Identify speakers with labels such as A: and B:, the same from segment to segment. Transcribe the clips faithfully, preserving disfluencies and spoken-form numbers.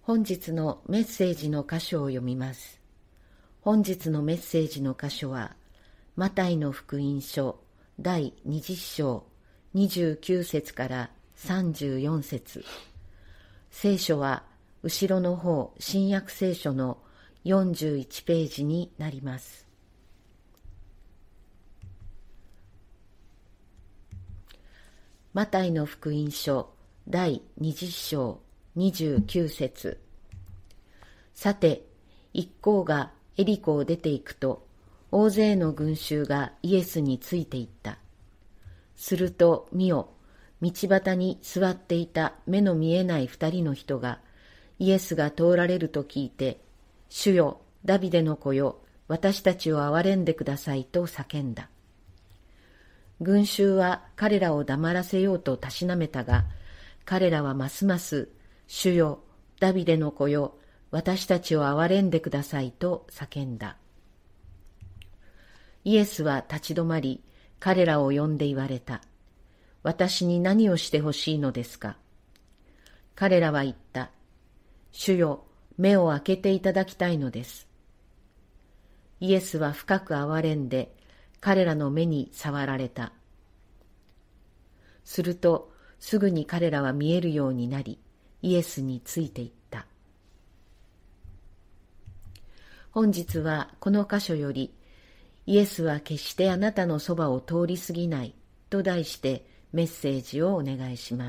A: 本日のメッセージの箇所を読みます。本日のメッセージの箇所は、マタイの福音書だいにじゅっ章にじゅうきゅう節からさんじゅうよん節。聖書は後ろの方、新約聖書のよんじゅういちページになります。マタイの福音書だいにじゅっ章にじゅうきゅう節。さて、一行がエリコを出て行くと、大勢の群衆がイエスについて行った。すると見よ、道端に座っていた目の見えない二人の人が、イエスが通られると聞いて、主よ、ダビデの子よ、私たちを憐れんでくださいと叫んだ。群衆は彼らを黙らせようとたしなめたが、彼らはますます、主よ、ダビデの子よ、私たちを憐れんでくださいと叫んだ。イエスは立ち止まり、彼らを呼んで言われた。私に何をしてほしいのですか。彼らは言った。主よ、目を開けていただきたいのです。イエスは深く憐れんで、彼らの目に触られた。すると、すぐに彼らは見えるようになり、イエスについていった。本日はこの箇所より、イエスは決してあなたのそばを通り過ぎないと題してメッセージをお願いします。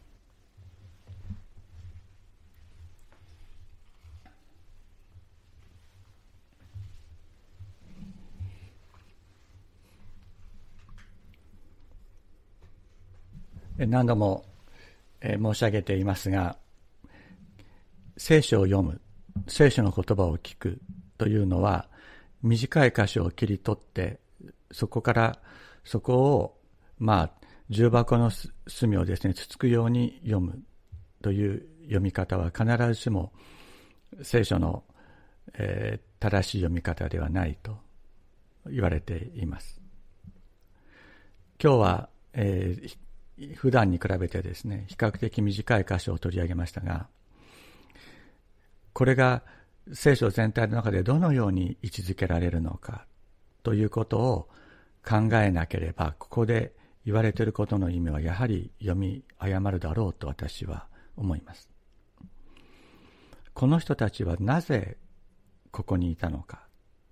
B: 何度も申し上げていますが、聖書を読む、聖書の言葉を聞くというのは、短い箇所を切り取って、そこからそこを、まあ、重箱の隅をですね、つつくように読むという読み方は必ずしも聖書の、えー、正しい読み方ではないと言われています。今日は、えー普段に比べてですね、比較的短い箇所を取り上げましたが、これが聖書全体の中でどのように位置づけられるのかということを考えなければ、ここで言われていることの意味はやはり読み誤るだろうと私は思います。この人たちはなぜここにいたのか。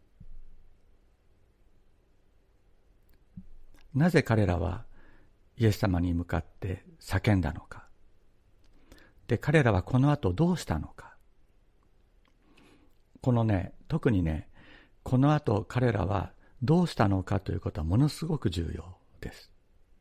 B: なぜ彼らはイエス様に向かって叫んだのか。で、彼らはこの後どうしたのか。このね、特にね、この後彼らはどうしたのかということはものすごく重要です。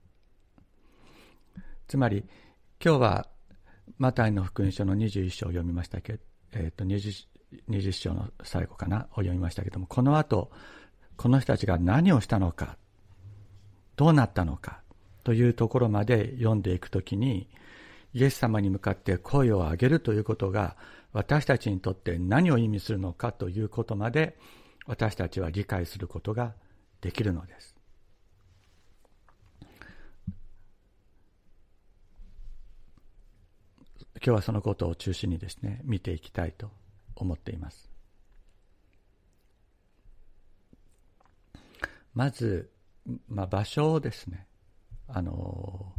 B: つまり、今日はマタイの福音書のにじゅういっ章を読みましたけど、えっと、にじゅう章の最後かな、を読みましたけども、この後、この人たちが何をしたのか、どうなったのか、というところまで読んでいくときに、イエス様に向かって声を上げるということが私たちにとって何を意味するのかということまで私たちは理解することができるのです。今日はそのことを中心にですね、見ていきたいと思っています。まず、まあ、場所をですね、あの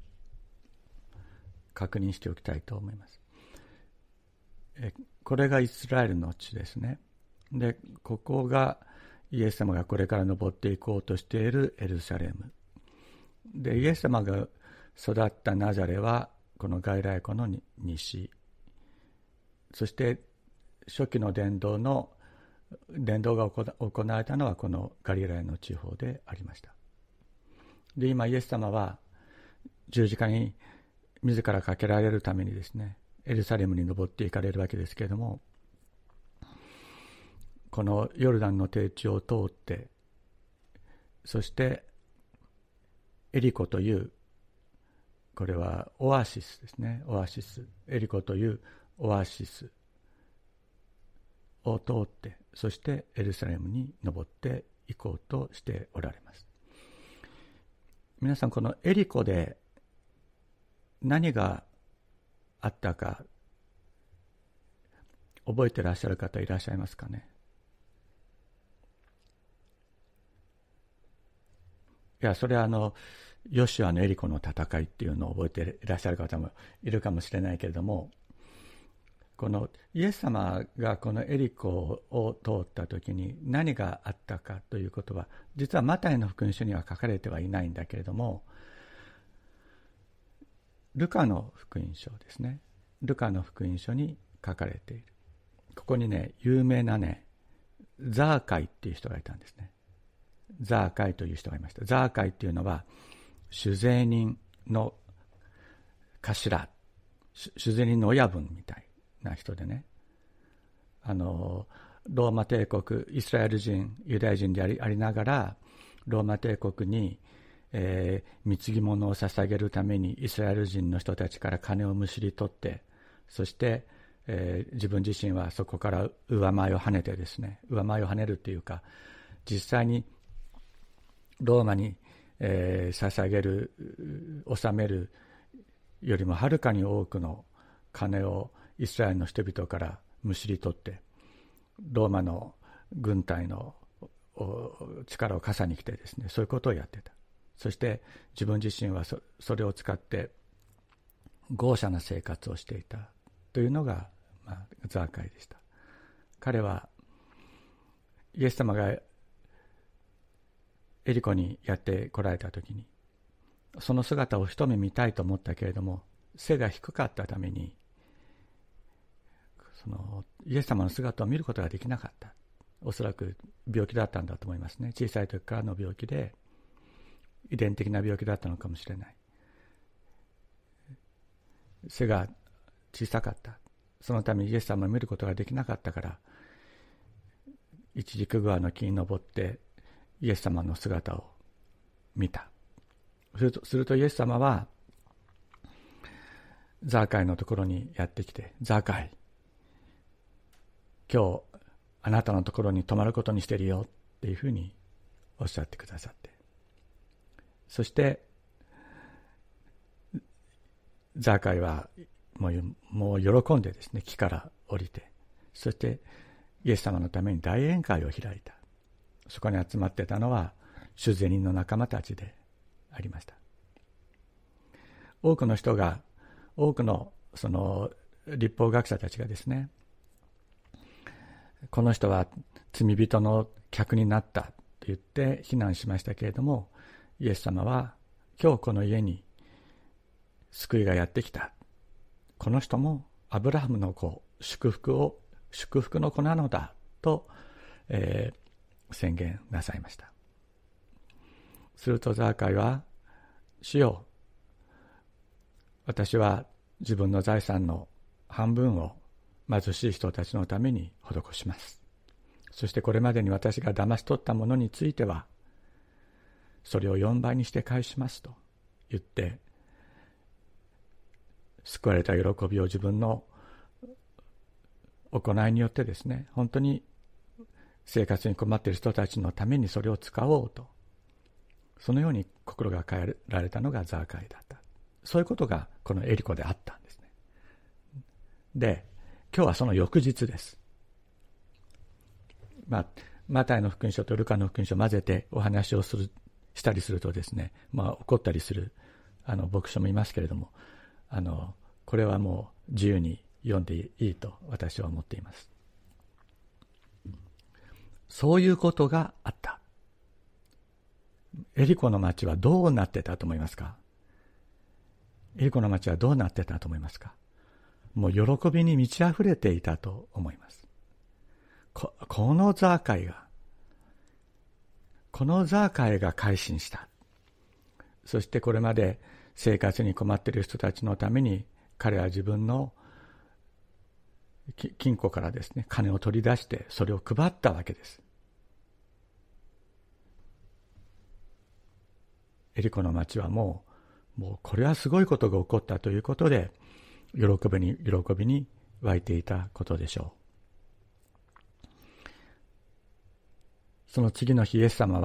B: 確認しておきたいと思います。えこれがイスラエルの地ですね。で、ここがイエス様がこれから登っていこうとしているエルサレム。で、イエス様が育ったナザレはこの外来湖の西。そして初期の伝道の伝道が行われたのはこのガリラヤの地方でありました。で、今イエス様は十字架に自らかけられるためにですね、エルサレムに登っていかれるわけですけれども、このヨルダンの低地を通って、そしてエリコという、これはオアシスですね、オアシス、エリコというオアシスを通って、そしてエルサレムに登っていこうとしておられます。皆さん、このエリコで何があったか覚えてらっしゃる方いらっしゃいますかね。いや、それはあのヨシュアのエリコの戦いっていうのを覚えていらっしゃる方もいるかもしれないけれども、このイエス様がこのエリコを通った時に何があったかということは、実はマタイの福音書には書かれてはいないんだけれども、ルカの福音書ですね、ルカの福音書に書かれている。ここにね、有名なね、ザーカイっていう人がいたんですね。ザーカイという人がいました。ザーカイっていうのは酒税人の頭、酒税人の親分みたいな人でね、あのローマ帝国、イスラエル人、ユダヤ人であり、ありながらローマ帝国に、えー、貢ぎ物を捧げるためにイスラエル人の人たちから金をむしり取って、そして、えー、自分自身はそこから上前を跳ねてですね、上前を跳ねるっていうか、実際にローマに、えー、捧げる、納めるよりもはるかに多くの金をイスラエルの人々からむしり取って、ローマの軍隊の力を傘に来てですね、そういうことをやってた。そして自分自身は そ, それを使って豪奢な生活をしていたというのが、まあ、ザーカイでした。彼はイエス様がエリコにやって来られた時に、その姿を一目見たいと思ったけれども、背が低かったためにそのイエス様の姿を見ることができなかった。おそらく病気だったんだと思いますね。小さい時からの病気で、遺伝的な病気だったのかもしれない。背が小さかった。そのためにイエス様を見ることができなかったから、一軸グアの木に登ってイエス様の姿を見た。すると、するとイエス様はザーカイのところにやってきて、ザーカイ、今日あなたのところに泊まることにしてるよっていうふうにおっしゃってくださって、そしてザーカイはもう、もう喜んでですね、木から降りて、そしてイエス様のために大宴会を開いた。そこに集まってたのは酒税人の仲間たちでありました。多くの人が、多くのその律法学者たちがですね、この人は罪人の客になったと言って非難しましたけれども、イエス様は今日この家に救いがやってきた。この人もアブラハムの子、祝福を祝福の子なのだと、えー、宣言なさいました。するとザーカイは、主よ、私は自分の財産の半分を貧しい人たちのために施します。そしてこれまでに私が騙し取ったものについては、それをよんばいにして返しますと言って、救われた喜びを自分の行いによってですね、本当に生活に困っている人たちのためにそれを使おうと、そのように心が変えられたのがザーカイだった。そういうことがこのエリコであったんですね。で、今日はその翌日です。まあ、マタイの福音書とルカの福音書を混ぜてお話をするしたりするとですね、まあ、怒ったりするあの牧師もいますけれども、あのこれはもう自由に読んでいいと私は思っています。そういうことがあった。エリコの町はどうなってたと思いますか？エリコの町はどうなってたと思いますか？もう喜びに満ち溢れていたと思います。こ, このザーカイが、このザーカイが改心した。そしてこれまで生活に困っている人たちのために、彼は自分の金庫からですね、金を取り出してそれを配ったわけです。エリコの町はもう、もうこれはすごいことが起こったということで、喜びに、喜びに湧いていたことでしょう。その次の日、イエス様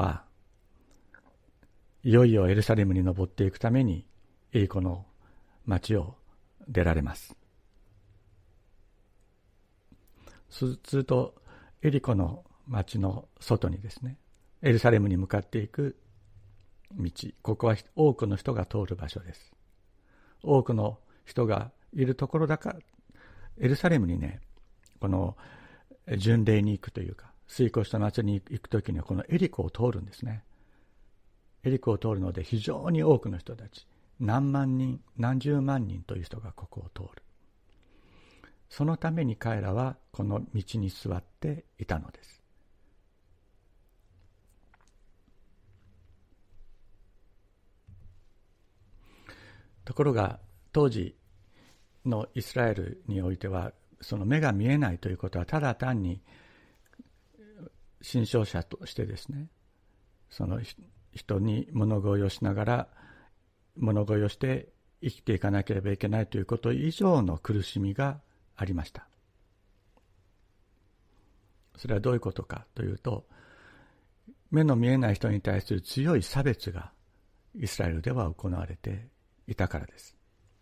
B: はいよいよエルサレムに登っていくためにエリコの町を出られます。 するとエリコの町の外にですね、エルサレムに向かっていく道、ここは多くの人が通る場所です。多くの人がいるところだから、エルサレムにね、この巡礼に行くというか、水越した町に行くときにはこのエリコを通るんですね。エリコを通るので非常に多くの人たち、何万人、何十万人という人がここを通る。そのために彼らはこの道に座っていたのです。ところが当時のイスラエルにおいては、その目が見えないということはただ単に信仰者としてですね、その人に物乞いをしながら物乞いをして生きていかなければいけないということ以上の苦しみがありました。それはどういうことかというと、目の見えない人に対する強い差別がイスラエルでは行われていたからです。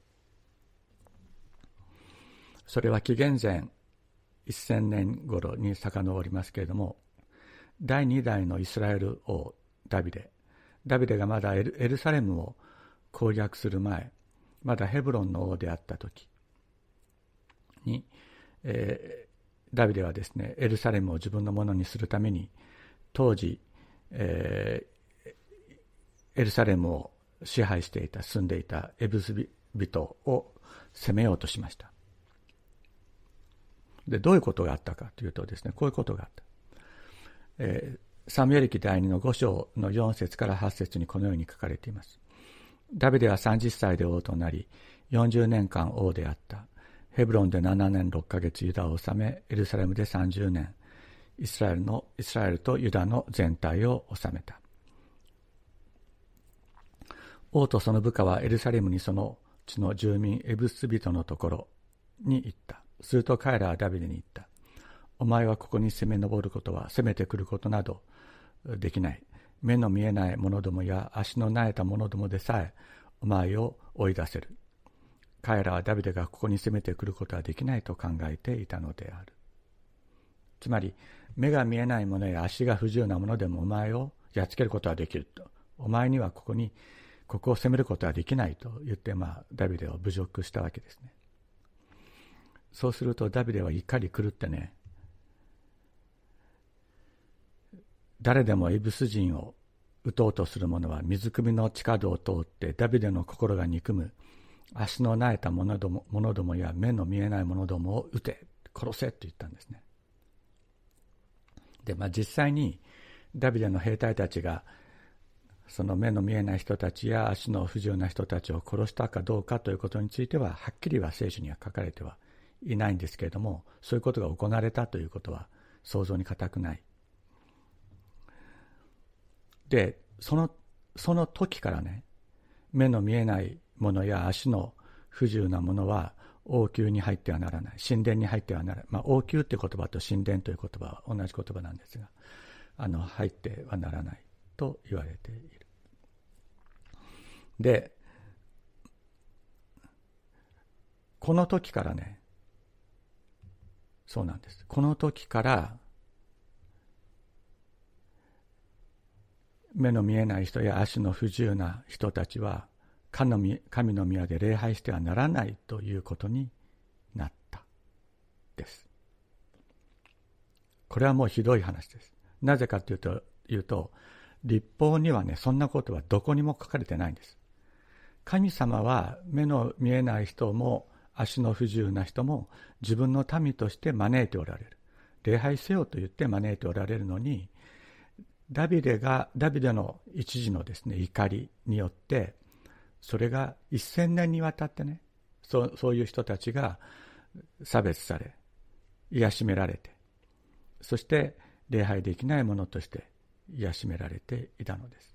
B: それは紀元前せんねん頃に遡りますけれども、第二代のイスラエル王ダビデ、ダビデがまだエル、エルサレムを攻略する前、まだヘブロンの王であった時に、えー、ダビデはですね、エルサレムを自分のものにするために、当時、えー、エルサレムを支配していた、住んでいたエブス人を攻めようとしました。で、どういうことがあったかというとですね、こういうことがあった。えー、サムエル記第二のご章のよん節からはち節にこのように書かれています。ダビデはさんじゅっさいで王となり、よんじゅうねんかん王であった。ヘブロンでななねんろっかげつユダを治め、エルサレムでさんじゅうねん、イスラエルのイスラエルとユダの全体を治めた。王とその部下はエルサレムにその地の住民エブス人のところに行った。すると彼らはダビデに言った。お前はここに攻め上ることは、攻めてくることなどできない。目の見えない者どもや足のなえた者どもでさえお前を追い出せる。彼らはダビデがここに攻めてくることはできないと考えていたのである。つまり、目が見えない者や足が不自由な者でもお前をやっつけることはできると。お前にはここに、ここを攻めることはできないと言って、まあ、ダビデを侮辱したわけですね。そうするとダビデは怒り狂ってね、誰でもエブス人を撃とうとする者は水汲みの地下道を通ってダビデの心が憎む足のなえた者ども、者どもや目の見えない者どもを撃て、殺せと言ったんですね。で、まあ実際にダビデの兵隊たちがその目の見えない人たちや足の不自由な人たちを殺したかどうかということについてははっきりは聖書には書かれてはいないんですけれども、そういうことが行われたということは想像に難くない。で、その、その時からね、目の見えないものや足の不自由なものは王宮に入ってはならない。神殿に入ってはならない。まあ、王宮って言葉と神殿という言葉は同じ言葉なんですが、あの、入ってはならないと言われている。で、この時からね、そうなんです。この時から、目の見えない人や足の不自由な人たちは神の宮で礼拝してはならないということになったです。これはもうひどい話です。なぜかというと、いうと律法にはね、そんなことはどこにも書かれてないんです。神様は目の見えない人も足の不自由な人も自分の民として招いておられる。礼拝せよと言って招いておられるのに、ダビデが、ダビデの一時のですね、怒りによって、それが一千年にわたってね、そう、そういう人たちが差別され、癒しめられて、そして礼拝できないものとして癒しめられていたのです。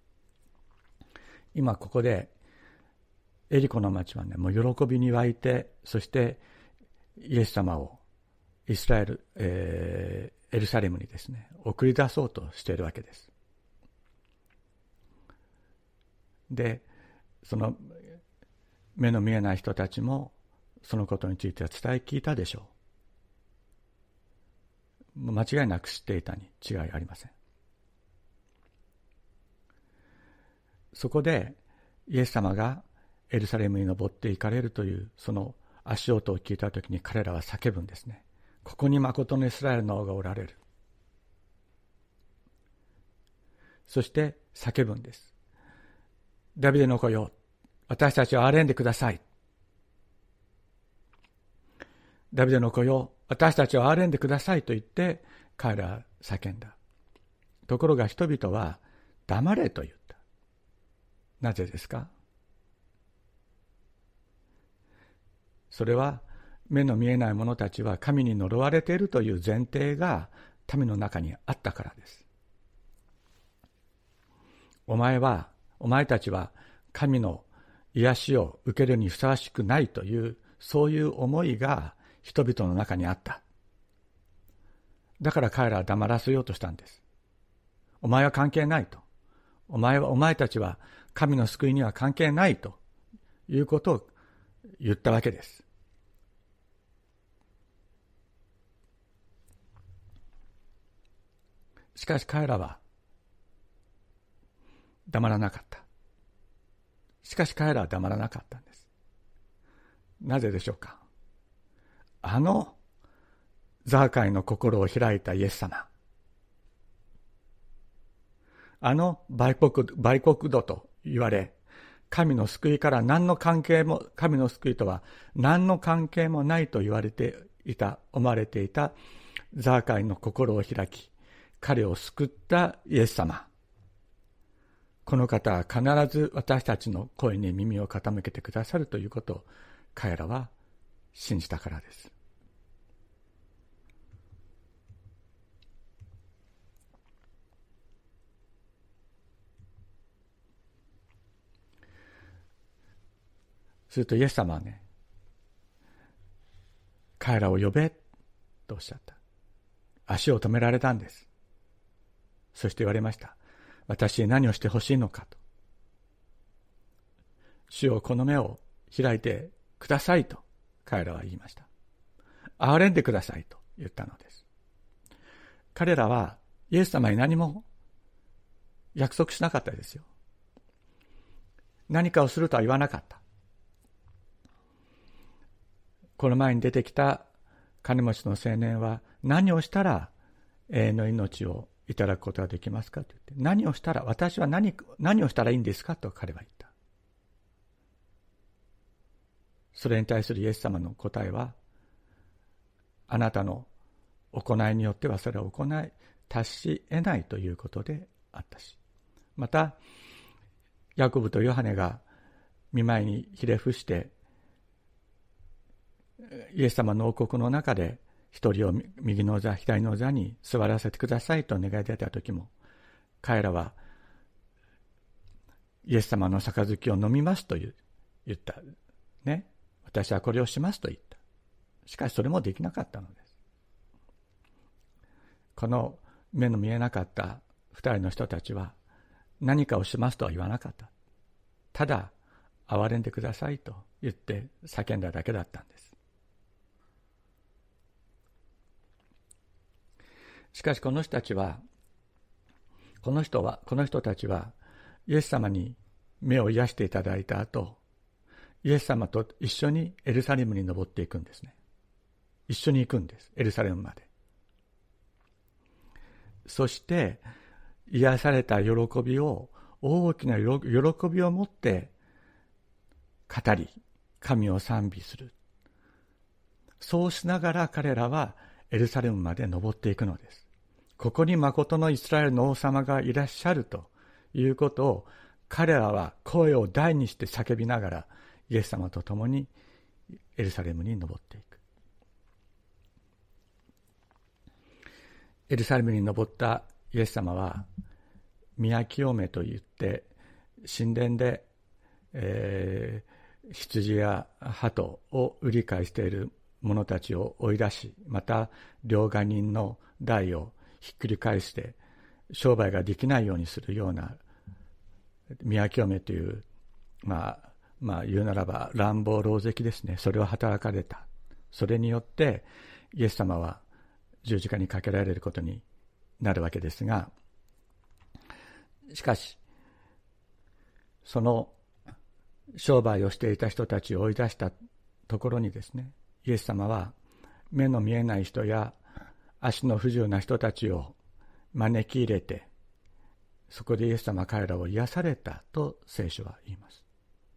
B: 今ここで、エリコの町はね、もう喜びに湧いて、そしてイエス様をイスラエル、えーエルサレムにですね、送り出そうとしているわけです。で、その目の見えない人たちもそのことについては伝え聞いたでしょ間違いなく知っていたに違いありません。そこでイエス様がエルサレムに登って行かれるというその足音を聞いたときに彼らは叫ぶんですね。ここに誠のイスラエルの王がおられる。そして叫ぶんです。ダビデの子よ、私たちを憐れんでください。ダビデの子よ、私たちを憐れんでくださいと言って彼らは叫んだ。ところが人々は黙れと言った。なぜですか？それは目の見えない者たちは神に呪われているという前提が民の中にあったからです。お前は、お前たちは神の癒しを受けるにふさわしくないという、そういう思いが人々の中にあった。だから彼らは黙らせようとしたんです。お前は関係ないと。お前は、お前たちは神の救いには関係ないということを言ったわけです。しかし彼らは黙らなかった。しかし彼らは黙らなかったんです。なぜでしょうか？あのザーカイの心を開いたイエス様、あの売国、売国度と言われ、神の救いから何の関係も、神の救いとは何の関係もないと言われていた、思われていたザーカイの心を開き、彼を救ったイエス様。この方は必ず私たちの声に耳を傾けてくださるということを彼らは信じたからです。するとイエス様はね、彼らを呼べとおっしゃった。足を止められたんです。そして言われました。私に何をしてほしいのかと。主よ、この目を開いてくださいと彼らは言いました。憐れんでくださいと言ったのです。彼らはイエス様に何も約束しなかったですよ。何かをするとは言わなかった。この前に出てきた金持ちの青年は何をしたら永遠の命をいただくことができますかと言って、何をしたら、私は何、何をしたらいいんですかと彼は言った。それに対するイエス様の答えは、あなたの行いによってはそれを行い達し得ないということであったし、またヤコブとヨハネが御前にひれ伏してイエス様の王国の中で一人を右の座左の座に座らせてくださいと願い出た時も、彼らはイエス様の杯を飲みますと言ったね。私はこれをしますと言った。しかしそれもできなかったのです。この目の見えなかった二人の人たちは何かをしますとは言わなかった。ただ憐れんでくださいと言って叫んだだけだったんです。しかしこの人たちはこの人はこの人たちはイエス様に目を癒していただいた後、イエス様と一緒にエルサレムに登っていくんですね。一緒に行くんです。エルサレムまで。そして癒された喜びを大きな喜びを持って語り神を賛美する。そうしながら彼らはエルサレムまで登っていくのです。ここに誠のイスラエルの王様がいらっしゃるということを彼らは声を大にして叫びながらイエス様と共にエルサレムに登っていく。エルサレムに登ったイエス様は宮清めといって神殿で、えー、羊や鳩を売り買いしている者たちを追い出し、また両替人の台をひっくり返して商売ができないようにするような宮清めという、まあまあ言うならば乱暴狼藉ですね。それを働かれた。それによってイエス様は十字架にかけられることになるわけですが、しかしその商売をしていた人たちを追い出したところにですね、イエス様は目の見えない人や足の不自由な人たちを招き入れて、そこでイエス様は彼らを癒されたと聖書は言います。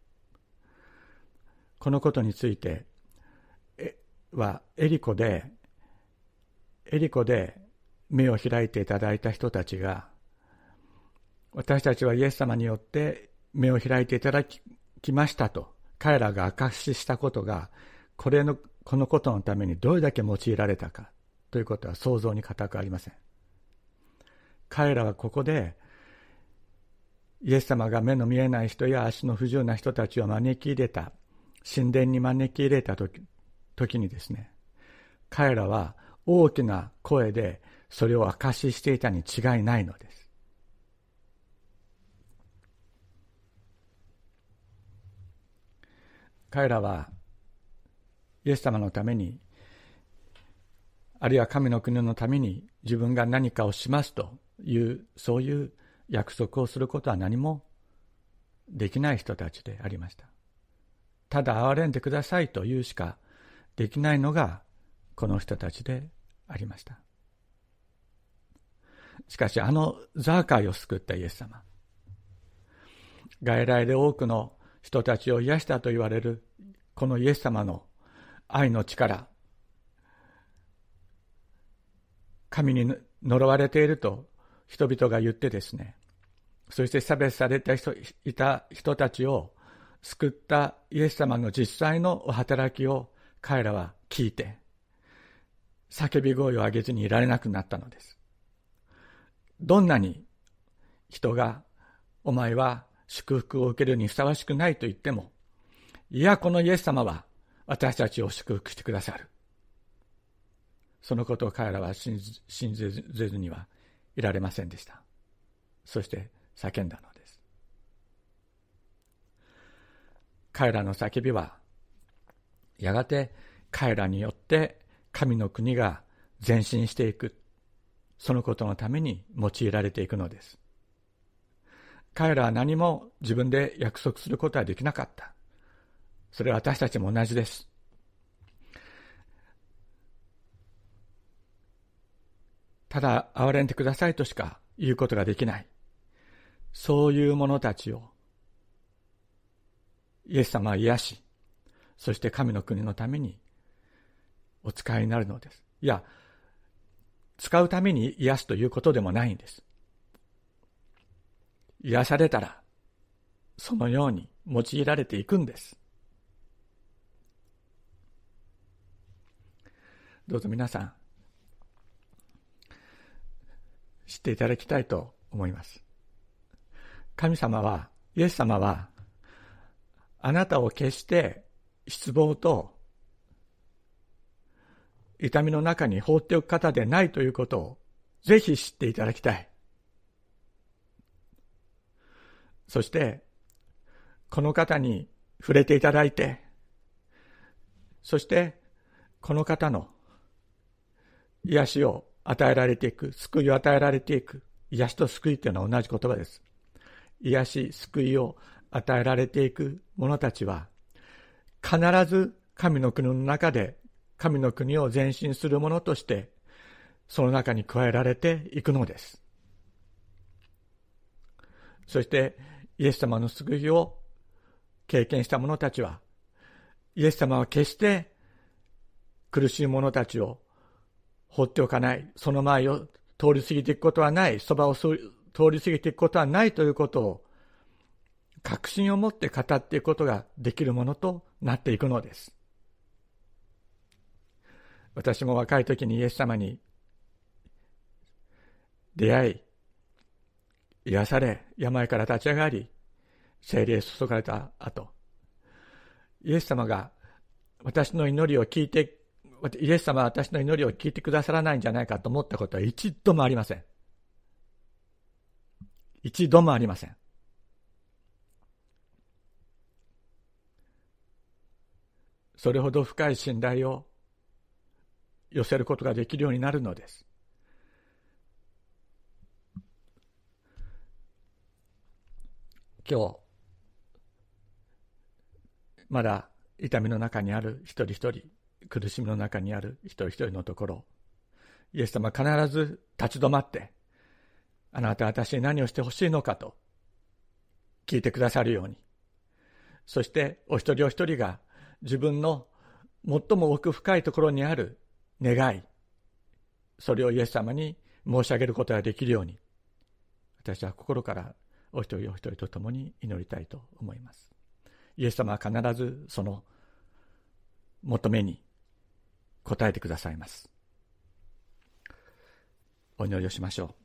B: このことについてはエリコでエリコで目を開いていただいた人たちが、私たちはイエス様によって目を開いていただきましたと彼らが証ししたことが、これのこのことのためにどれだけ用いられたかということは想像に難くありません。彼らはここでイエス様が目の見えない人や足の不自由な人たちを招き入れた、神殿に招き入れた時、時にですね、彼らは大きな声でそれを証ししていたに違いないのです。彼らはイエス様のために、あるいは神の国のために自分が何かをしますという、そういう約束をすることは何もできない人たちでありました。ただ憐れんでくださいというしかできないのがこの人たちでありました。しかしあのザーカイを救ったイエス様、外来で多くの人たちを癒したと言われるこのイエス様の愛の力、神に呪われていると人々が言ってですね、そして差別された人いた人たちを救ったイエス様の実際のお働きを彼らは聞いて、叫び声を上げずにいられなくなったのです。どんなに人がお前は祝福を受けるにふさわしくないと言っても、いや、このイエス様は私たちを祝福してくださる。そのことを彼らは信じ、信じずにはいられませんでした。そして叫んだのです。彼らの叫びはやがて彼らによって神の国が前進していく、そのことのために用いられていくのです。彼らは何も自分で約束することはできなかった。それは私たちも同じです。ただ憐れんでくださいとしか言うことができない。そういう者たちをイエス様は癒し、そして神の国のためにお使いになるのです。いや、使うために癒すということでもないんです。癒されたらそのように用いられていくんです。どうぞ皆さん知っていただきたいと思います。神様は、イエス様はあなたを決して失望と痛みの中に放っておく方でないということをぜひ知っていただきたい。そしてこの方に触れていただいて、そしてこの方の癒しを与えられていく、救いを与えられていく。癒しと救いというのは同じ言葉です。癒し、救いを与えられていく者たちは必ず神の国の中で神の国を前進する者としてその中に加えられていくのです。そしてイエス様の救いを経験した者たちは、イエス様は決して苦しい者たちを放っておかない、その前を通り過ぎていくことはない、そばを通り過ぎていくことはないということを確信を持って語っていくことができるものとなっていくのです。私も若い時にイエス様に出会い、癒され、病から立ち上がり、聖霊注がれた後、イエス様が私の祈りを聞いて、イエス様は私の祈りを聞いてくださらないんじゃないかと思ったことは一度もありません。一度もありません。それほど深い信頼を寄せることができるようになるのです。今日まだ痛みの中にある一人一人、苦しみの中にある一人一人のところ、イエス様は必ず立ち止まって、あなたは私に何をしてほしいのかと聞いてくださるように、そしてお一人お一人が自分の最も奥深いところにある願い、それをイエス様に申し上げることができるように、私は心からお一人お一人と共に祈りたいと思います。イエス様は必ずその求めに応えてくださいます。お祈りをしましょう。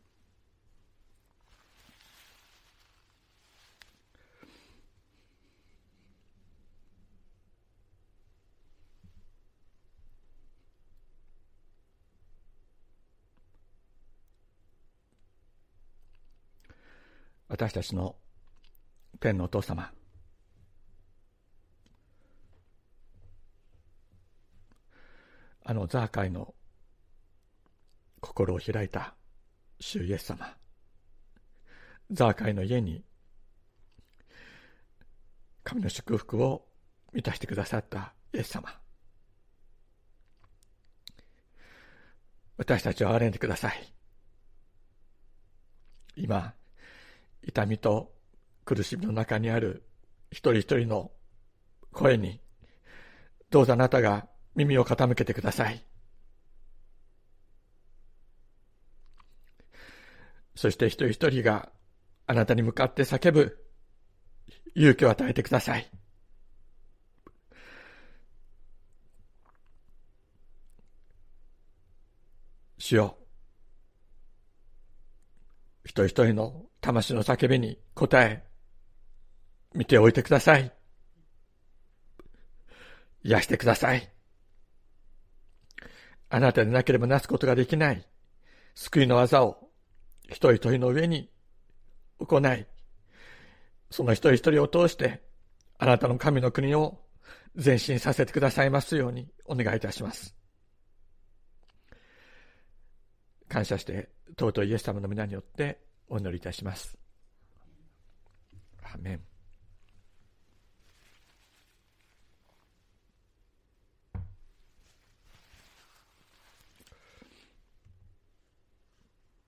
B: 私たちの天のお父様、あのザーカイの心を開いた主イエス様、ザーカイの家に神の祝福を満たしてくださったイエス様、私たちを憐れんでください。今痛みと苦しみの中にある一人一人の声にどうぞあなたが耳を傾けてください。そして一人一人があなたに向かって叫ぶ勇気を与えてください。主よ、一人一人の魂の叫びに応え、見ておいてください。癒してください。あなたでなければなすことができない救いの技を一人一人の上に行い、その一人一人を通してあなたの神の国を前進させてくださいますようにお願いいたします。感謝して尊いイエス様の皆によってお祈りいたします。アーメン。